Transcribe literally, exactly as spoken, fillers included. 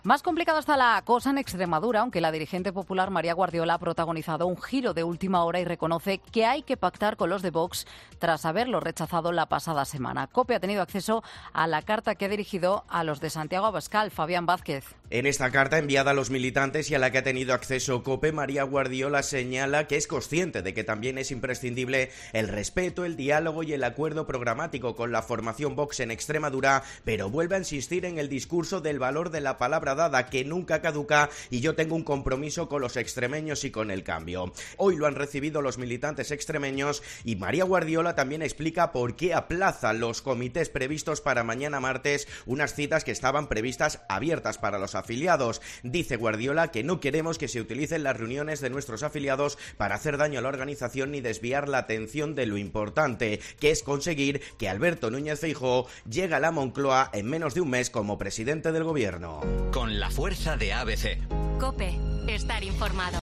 Más complicada está la cosa en Extremadura, aunque la dirigente popular María Guardiola ha protagonizado un giro de última hora y reconoce que hay que pactar con los de Vox tras haberlo rechazado la pasada semana. COPE ha tenido acceso a la carta que ha dirigido a los de Santiago Abascal. Fabián Vázquez. En esta carta enviada a los militantes y a la que ha tenido acceso COPE, María Guardiola señala que es consciente de que también es imprescindible el respeto, el diálogo y el acuerdo programático con la formación Vox en Extremadura, pero vuelve a insistir en el discurso del valor de la palabra dada, que nunca caduca, y yo tengo un compromiso con los extremeños y con el cambio. Hoy lo han recibido los militantes extremeños y María Guardiola también explica por qué aplaza los comités previstos para mañana martes, unas citas que estaban previstas abiertas para los afiliados. Dice Guardiola que no queremos que se utilicen las reuniones de nuestros afiliados para hacer daño a la organización ni desviar la atención de lo importante, que es conseguir que Alberto Núñez Feijóo llegue a la Moncloa en menos de un mes como presidente del gobierno. Con la fuerza de A B C. COPE. Estar informado.